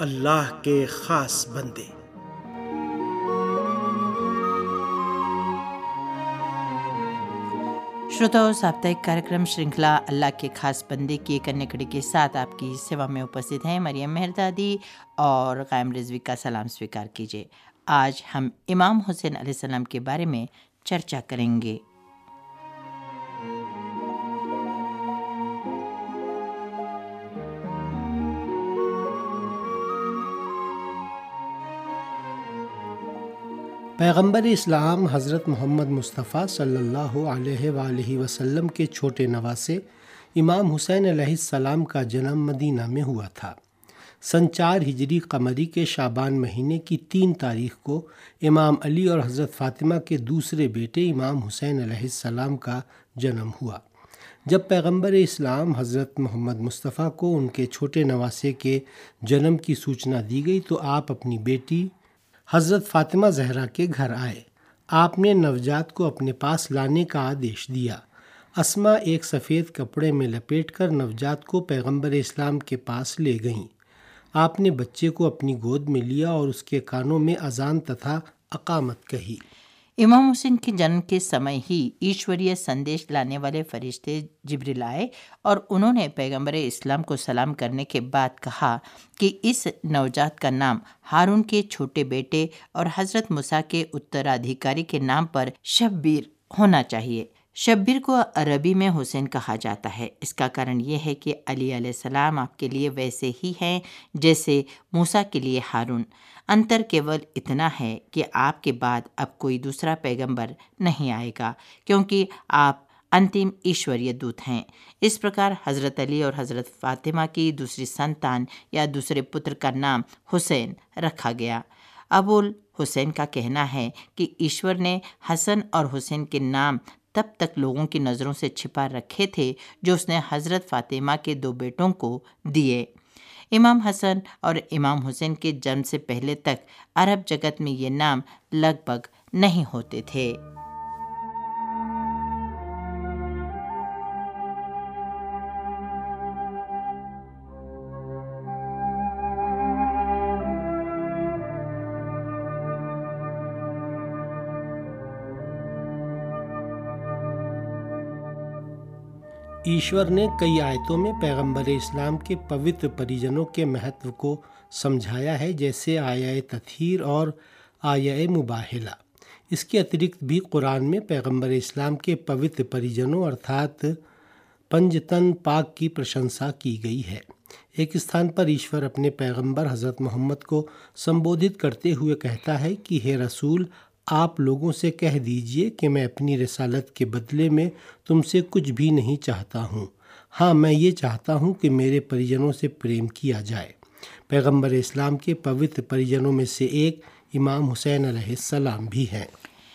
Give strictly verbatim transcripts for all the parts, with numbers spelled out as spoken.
अल्लाह के ख़ास बंदे। श्रोताओं, साप्ताहिक कार्यक्रम श्रृंखला अल्लाह के खास बंदे की एक अन्य कड़ी के साथ आपकी सेवा में उपस्थित हैं मरियम मेहरदादी और कायम रिजवी का सलाम स्वीकार कीजिए। आज हम इमाम हुसैन अलैहिस्सलाम के बारे में चर्चा करेंगे। पैगंबर इस्लाम हज़रत मोहम्मद मुस्तफ़ा सल्लल्लाहु अलैहि वसल्लम के छोटे नवासे इमाम हुसैन अलैहिस्सलाम का जन्म मदीना में हुआ था। सन चार हिजरी कमरी के शाबान महीने की तीन तारीख को इमाम अली और हज़रत फ़ातिमा के दूसरे बेटे इमाम हुसैन अलैहिस्सलाम का जन्म हुआ। जब पैगंबर इस्लाम हज़रत मोहम्मद मुस्तफ़ा को उनके छोटे नवासे के जन्म की सूचना दी गई तो आप अपनी बेटी हज़रत फ़ातिमा ज़हरा के घर आए। आपने नवजात को अपने पास लाने का आदेश दिया। अस्मा एक सफ़ेद कपड़े में लपेटकर नवजात को पैगंबर इस्लाम के पास ले गईं। आपने बच्चे को अपनी गोद में लिया और उसके कानों में अजान तथा अकामत कही। इमाम हुसैन के जन्म के समय ही ईश्वरीय संदेश लाने वाले फरिश्ते जिब्रील आए और उन्होंने पैगंबर इस्लाम को सलाम करने के बाद कहा कि इस नवजात का नाम हारून के छोटे बेटे और हज़रत मूसा के उत्तराधिकारी के नाम पर शब्बीर होना चाहिए। शब्बीर को अरबी में हुसैन कहा जाता है। इसका कारण ये है कि अली अलैहिस्सलाम आपके लिए वैसे ही हैं जैसे मूसा के लिए हारून। अंतर केवल इतना है कि आपके बाद अब कोई दूसरा पैगंबर नहीं आएगा, क्योंकि आप अंतिम ईश्वरीय दूत हैं। इस प्रकार हज़रत अली और हज़रत फ़ातिमा की दूसरी संतान या दूसरे पुत्र का नाम हुसैन रखा गया। अबुल हुसैन का कहना है कि ईश्वर ने हसन और हुसैन के नाम तब तक लोगों की नज़रों से छिपा रखे थे जो उसने हज़रत फ़ातिमा के दो बेटों को दिए। इमाम हसन और इमाम हुसैन के जन्म से पहले तक अरब जगत में ये नाम लगभग नहीं होते थे। ईश्वर ने कई आयतों में पैगंबर इस्लाम के पवित्र परिजनों के महत्व को समझाया है, जैसे आया तत्हीर और आया मुबाहिला। इसके अतिरिक्त भी कुरान में पैगंबर इस्लाम के पवित्र परिजनों अर्थात पंजतन पाक की प्रशंसा की गई है। एक स्थान पर ईश्वर अपने पैगंबर हज़रत मोहम्मद को संबोधित करते हुए कहता है कि हे रसूल, आप लोगों से कह दीजिए कि मैं अपनी रिसालत के बदले में तुमसे कुछ भी नहीं चाहता हूँ। हाँ, मैं ये चाहता हूँ कि मेरे परिजनों से प्रेम किया जाए। पैगंबर इस्लाम के पवित्र परिजनों में से एक इमाम हुसैन अलैहिस्सलाम भी हैं।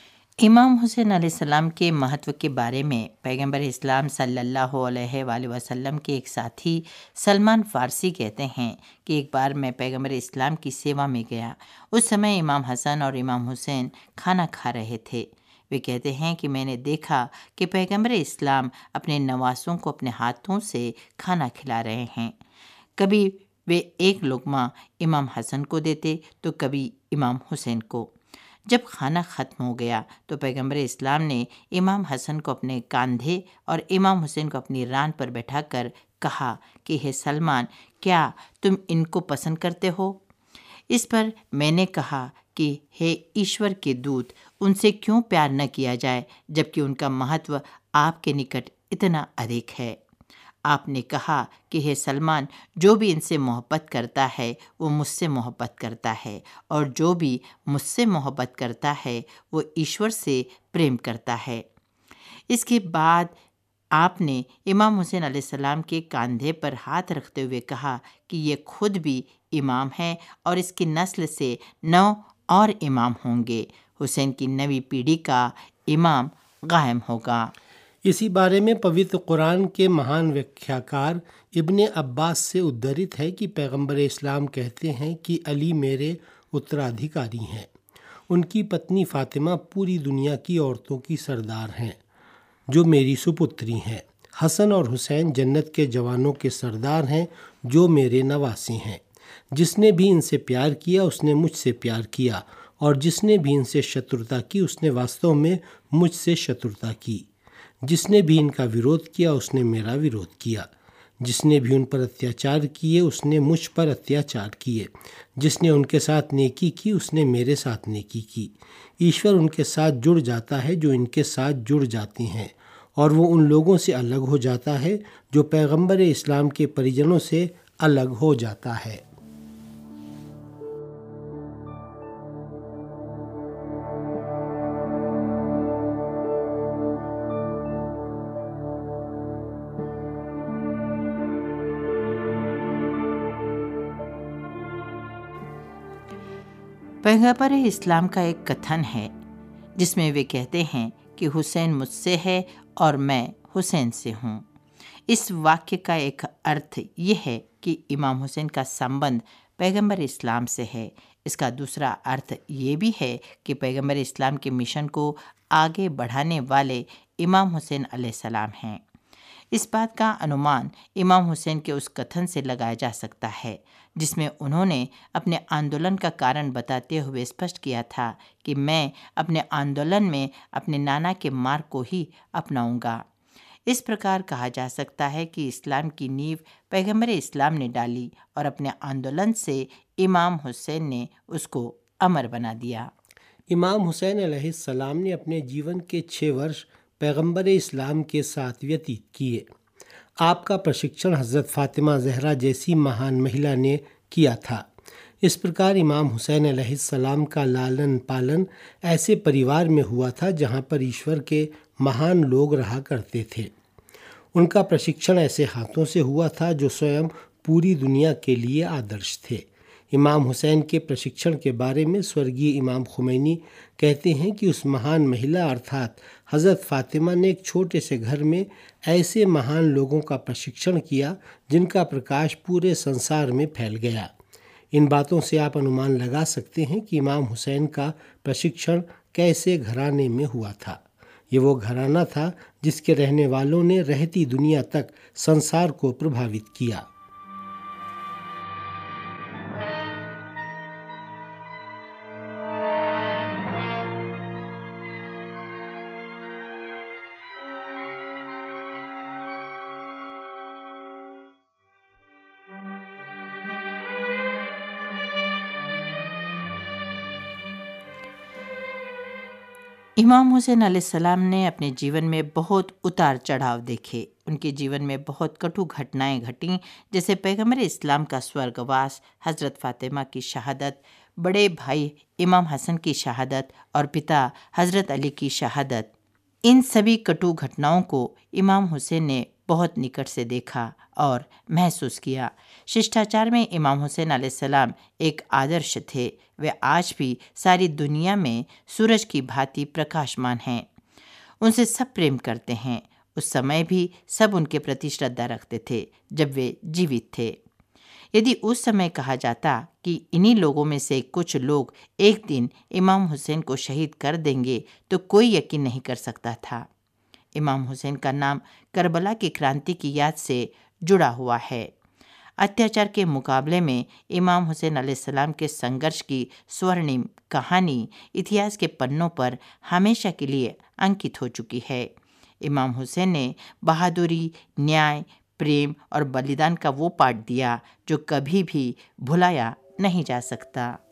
इमाम हुसैन अलैहिस्सलाम के महत्व के बारे में पैगंबर इस्लाम सल्लल्लाहु अलैहि वसल्लम के एक साथी सलमान फ़ारसी कहते हैं कि एक बार मैं पैगंबर इस्लाम की सेवा में गया। उस समय इमाम हसन और इमाम हुसैन खाना खा रहे थे। वे कहते हैं कि मैंने देखा कि पैगंबर इस्लाम अपने नवासों को अपने हाथों से खाना खिला रहे हैं। कभी वे एक लुक़मा इमाम हसन को देते तो कभी इमाम हुसैन को। जब खाना ख़त्म हो गया तो पैगंबर इस्लाम ने इमाम हसन को अपने कंधे और इमाम हुसैन को अपनी रान पर बैठाकर कहा कि हे सलमान, क्या तुम इनको पसंद करते हो? इस पर मैंने कहा कि हे ईश्वर के दूत, उनसे क्यों प्यार न किया जाए जबकि उनका महत्व आपके निकट इतना अधिक है। आपने कहा कि हे सलमान, जो भी इनसे मोहब्बत करता है वो मुझसे मोहब्बत करता है, और जो भी मुझसे मोहब्बत करता है वो ईश्वर से प्रेम करता है। इसके बाद आपने इमाम हुसैन अलैहिस्सलाम के कंधे पर हाथ रखते हुए कहा कि ये खुद भी इमाम है और इसकी नस्ल से नौ और इमाम होंगे। हुसैन की नवी पीढ़ी का इमाम कायम होगा। इसी बारे में पवित्र कुरान के महान व्याख्याकार इब्ने अब्बास से उद्धृत है कि पैगंबर इस्लाम कहते हैं कि अली मेरे उत्तराधिकारी हैं। उनकी पत्नी फ़ातिमा पूरी दुनिया की औरतों की सरदार हैं जो मेरी सुपुत्री हैं। हसन और हुसैन जन्नत के जवानों के सरदार हैं जो मेरे नवासी हैं। जिसने भी इनसे प्यार किया उसने मुझसे प्यार किया, और जिसने भी इनसे शत्रुता की उसने वास्तव में मुझसे शत्रुता की। जिसने भी इनका विरोध किया उसने मेरा विरोध किया। जिसने भी उन पर अत्याचार किए उसने मुझ पर अत्याचार किए। जिसने उनके साथ नेकी की उसने मेरे साथ नेकी की। ईश्वर उनके साथ जुड़ जाता है जो इनके साथ जुड़ जाते हैं, और वो उन लोगों से अलग हो जाता है जो पैगंबर इस्लाम के परिजनों से अलग हो जाता है। पैगंबर इस्लाम का एक कथन है जिसमें वे कहते हैं कि हुसैन मुझसे है और मैं हुसैन से हूँ। इस वाक्य का एक अर्थ ये है कि इमाम हुसैन का संबंध पैगंबर इस्लाम से है। इसका दूसरा अर्थ ये भी है कि पैगंबर इस्लाम के मिशन को आगे बढ़ाने वाले इमाम हुसैन अलैहिस्सलाम हैं। इस बात का अनुमान इमाम हुसैन के उस कथन से लगाया जा सकता है जिसमें उन्होंने अपने आंदोलन का कारण बताते हुए स्पष्ट किया था कि मैं अपने आंदोलन में अपने नाना के मार्ग को ही अपनाऊंगा। इस प्रकार कहा जा सकता है कि इस्लाम की नींव पैगंबर इस्लाम ने डाली और अपने आंदोलन से इमाम हुसैन ने उसको अमर बना दिया। इमाम हुसैन अलैहिस्सलाम ने अपने जीवन के छः वर्ष पैगंबर इस्लाम के साथ व्यतीत किए। आपका प्रशिक्षण हज़रत फ़ातिमा ज़हरा जैसी महान महिला ने किया था। इस प्रकार इमाम हुसैन अलैहिस्सलाम का लालन पालन ऐसे परिवार में हुआ था जहाँ पर ईश्वर के महान लोग रहा करते थे। उनका प्रशिक्षण ऐसे हाथों से हुआ था जो स्वयं पूरी दुनिया के लिए आदर्श थे। इमाम हुसैन के प्रशिक्षण के बारे में स्वर्गीय इमाम खुमैनी कहते हैं कि उस महान महिला अर्थात हज़रत फ़ातिमा ने एक छोटे से घर में ऐसे महान लोगों का प्रशिक्षण किया जिनका प्रकाश पूरे संसार में फैल गया। इन बातों से आप अनुमान लगा सकते हैं कि इमाम हुसैन का प्रशिक्षण कैसे घराने में हुआ था। ये वो घराना था जिसके रहने वालों ने रहती दुनिया तक संसार को प्रभावित किया। इमाम हुसैन अलैहिस्सलाम ने अपने जीवन में बहुत उतार चढ़ाव देखे। उनके जीवन में बहुत कटु घटनाएं घटीं, जैसे पैगंबर इस्लाम का स्वर्गवास, हज़रत फ़ातिमा की शहादत, बड़े भाई इमाम हसन की शहादत और पिता हज़रत अली की शहादत। इन सभी कटु घटनाओं को इमाम हुसैन ने बहुत निकट से देखा और महसूस किया। शिष्टाचार में इमाम हुसैन अलैहिस्सलाम एक आदर्श थे। वे आज भी सारी दुनिया में सूरज की भांति प्रकाशमान हैं। उनसे सब प्रेम करते हैं। उस समय भी सब उनके प्रति श्रद्धा रखते थे जब वे जीवित थे। यदि उस समय कहा जाता कि इन्हीं लोगों में से कुछ लोग एक दिन इमाम हुसैन को शहीद कर देंगे तो कोई यकीन नहीं कर सकता था। इमाम हुसैन का नाम करबला की क्रांति की याद से जुड़ा हुआ है। अत्याचार के मुकाबले में इमाम हुसैन अलैहिस्सलाम के संघर्ष की स्वर्णिम कहानी इतिहास के पन्नों पर हमेशा के लिए अंकित हो चुकी है। इमाम हुसैन ने बहादुरी, न्याय, प्रेम और बलिदान का वो पाठ दिया जो कभी भी भुलाया नहीं जा सकता।